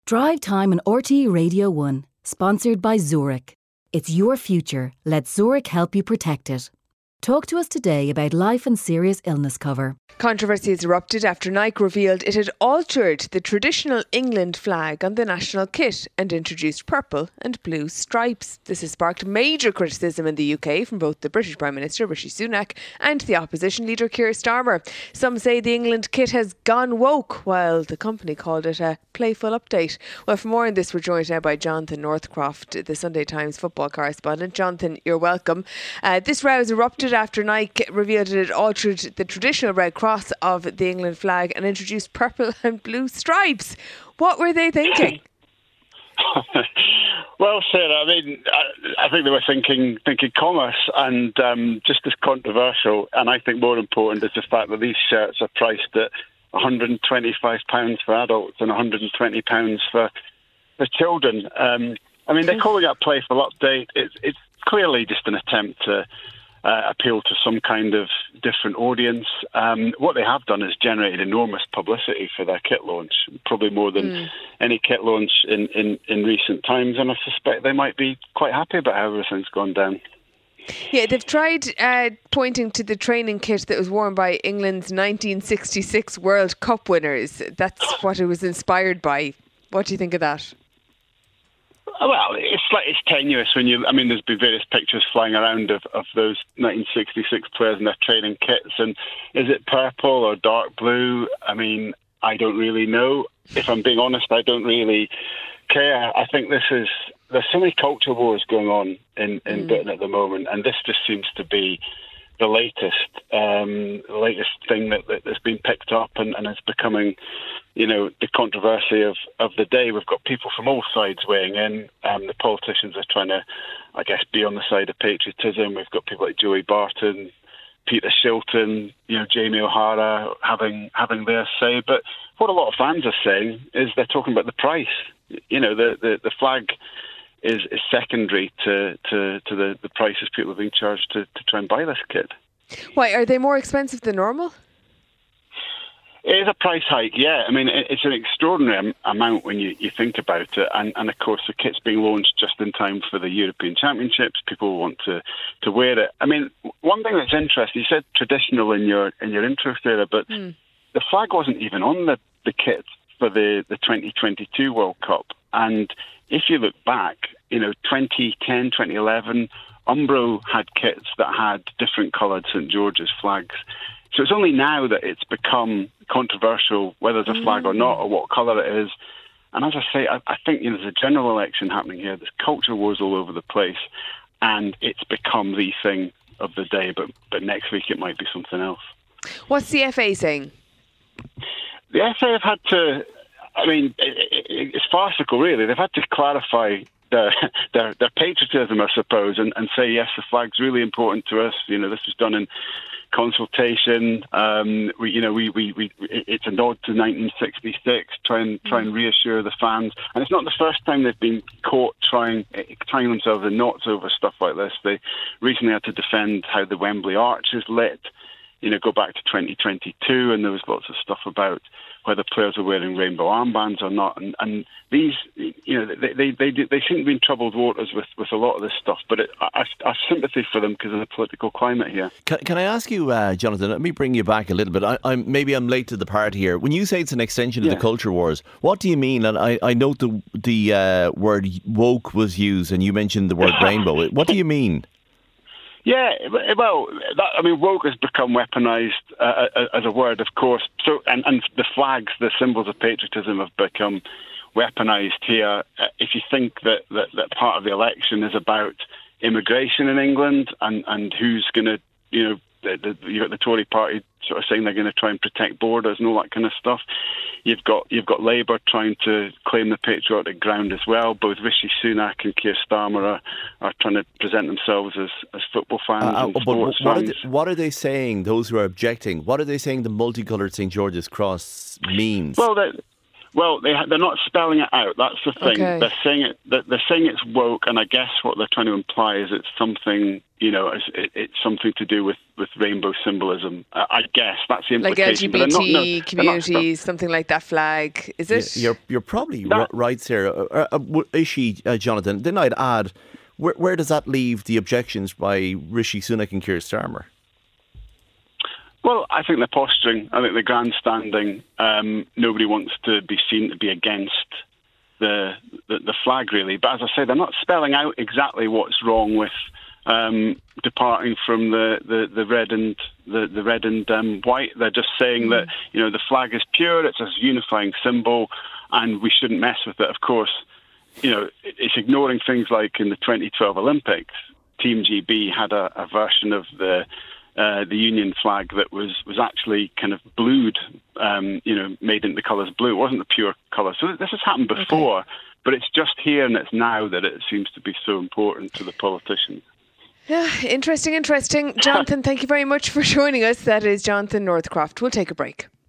Drive Time on RTE Radio 1, sponsored by Zurich. It's your future. Let Zurich help you protect it. Talk to us today about life and serious illness cover. Controversy has erupted after Nike revealed it had altered the traditional England flag on the national kit and introduced purple and blue stripes. This has sparked major criticism in the UK from both the British Prime Minister Rishi Sunak and the opposition leader Keir Starmer. Some say the England kit has gone woke, while the company called it a playful update. Well, for more on this, we're joined now by Jonathan Northcroft, the Sunday Times football correspondent. Jonathan, you're welcome. This row has erupted after Nike revealed it had altered the traditional red cross of the England flag and introduced purple and blue stripes. What were they thinking? Well, Sarah, I think they were thinking commerce and just as controversial. And I think more important is the fact that these shirts are priced at £125 for adults and £120 for children. They're calling it a playful update. It's clearly just an attempt to appeal to some kind of different audience. What they have done is generated enormous publicity for their kit launch, probably more than any kit launch in recent times, and I suspect they might be quite happy about how everything's gone down. Yeah, they've tried pointing to the training kit that was worn by England's 1966 World Cup winners. That's what it was inspired by. What do you think of that? Well, it's tenuous when there's been various pictures flying around of those 1966 players in their training kits, and is it purple or dark blue? I don't really know. If I'm being honest, I don't really care. I think there's so many culture wars going on in Britain at the moment, and this just seems to be the latest thing that's been picked up and is becoming, the controversy of the day. We've got people from all sides weighing in. The politicians are trying to, I guess, be on the side of patriotism. We've got people like Joey Barton, Peter Shilton, Jamie O'Hara having their say. But what a lot of fans are saying is they're talking about the price. The flag is secondary to the prices people are being charged to try and buy this kit. Why, are they more expensive than normal? It is a price hike, yeah. It's an extraordinary amount when you think about it. And of course, the kit's being launched just in time for the European Championships. People want to wear it. One thing that's interesting, you said traditional in your intro, Sarah, but the flag wasn't even on the kit for the 2022 World Cup. And if you look back, 2010, 2011, Umbro had kits that had different coloured St George's flags. So it's only now that it's become controversial whether there's a flag or not, or what colour it is. And as I say, I think there's a general election happening here. There's culture wars all over the place, and it's become the thing of the day. But next week it might be something else. What's the FA saying? The FA have had to. It's farcical, really. They've had to clarify their patriotism, I suppose, and say, yes, the flag's really important to us. This was done in consultation. It's a nod to 1966. Try and reassure the fans. And it's not the first time they've been caught tying themselves in knots over stuff like this. They recently had to defend how the Wembley Arch is lit. Go back to 2022, and there was lots of stuff about whether players are wearing rainbow armbands or not. And these, they seem to be in troubled waters with a lot of this stuff. But I have sympathy for them because of the political climate here. Can I ask you, Jonathan, let me bring you back a little bit. I'm late to the party here. When you say it's an extension of the culture wars, what do you mean? And I note the word woke was used, and you mentioned the word rainbow. What do you mean? Yeah, well, woke has become weaponised as a word, of course. So, and the flags, the symbols of patriotism, have become weaponised here. If you think that part of the election is about immigration in England and who's going to, you got the Tory party sort of saying they're going to try and protect borders and all that kind of stuff. You've got Labour trying to claim the patriotic ground as well. Both Rishi Sunak and Keir Starmer are trying to present themselves as football fans and sports fans. What are they saying, those who are objecting? What are they saying the multicoloured St George's Cross means? Well, Well, they're not spelling it out. That's the thing. Okay. They're saying it's woke, and I guess what they're trying to imply is it's something, it's something to do with rainbow symbolism. I guess that's the Like implication. LGBT communities, something like that flag. Is it? You're probably right, Sarah. Is she, Jonathan? Then I'd add, where does that leave the objections by Rishi Sunak and Keir Starmer? Well, I think they're posturing. I think they're grandstanding. Nobody wants to be seen to be against the flag, really. But as I say, they're not spelling out exactly what's wrong with departing from the red and the red and white. They're just saying that the flag is pure. It's a unifying symbol, and we shouldn't mess with it. Of course, it's ignoring things like in the 2012 Olympics, Team GB had a version of the Union flag that was actually kind of blued, made into the colours blue. It wasn't the pure colour. So this has happened before, but it's just here and it's now that it seems to be so important to the politicians. Yeah, interesting. Jonathan, thank you very much for joining us. That is Jonathan Northcroft. We'll take a break.